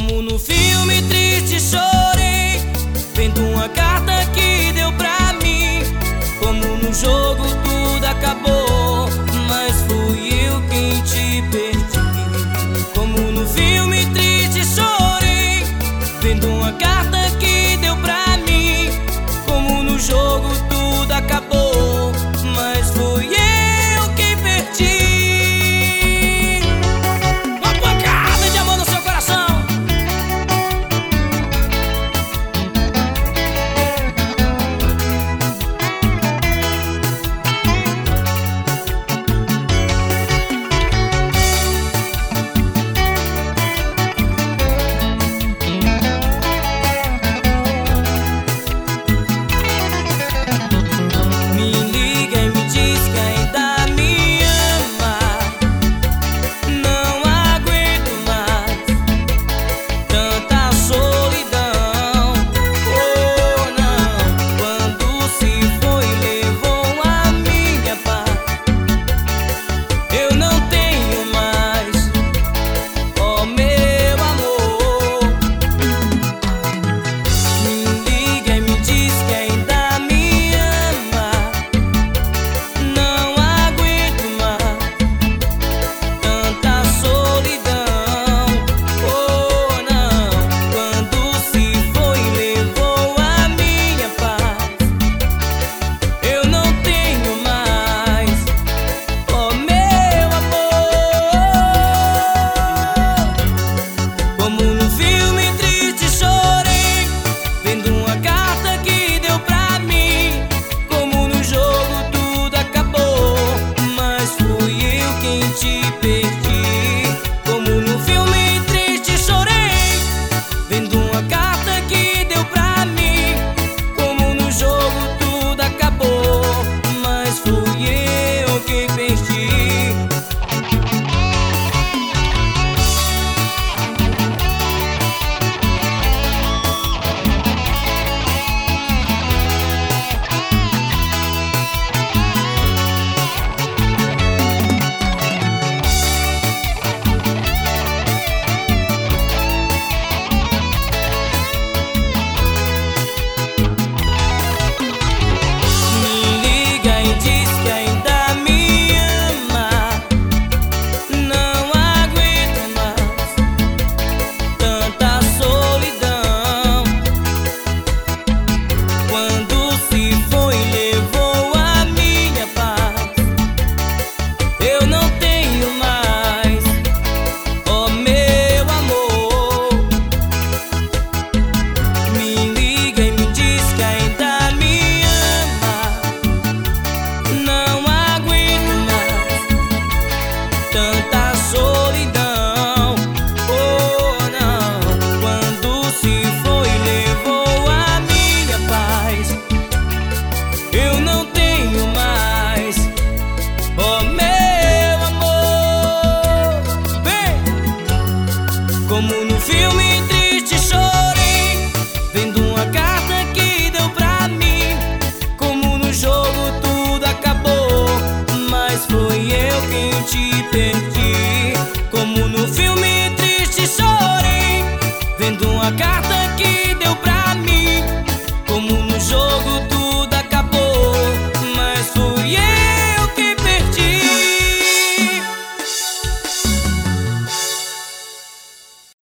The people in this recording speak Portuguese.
Como no filme triste chorei, vendo uma carta que deu pra mim. Como no jogo tudo acabou, mas fui eu quem te perdi. Como no filme triste chorei, vendo uma carta que deu pra mim. Como no jogo tudo acabou, mas fui eu quem perdi. Uma pancada de amor no seu coração. Te perdi. Como no filme triste chorei, vendo uma carta que deu pra mim. Como no jogo tudo acabou, mas fui eu quem perdi. Tanta solidão, oh não. Quando se foi levou a minha paz. Eu não tenho mais, oh meu amor. Vem! Como no filme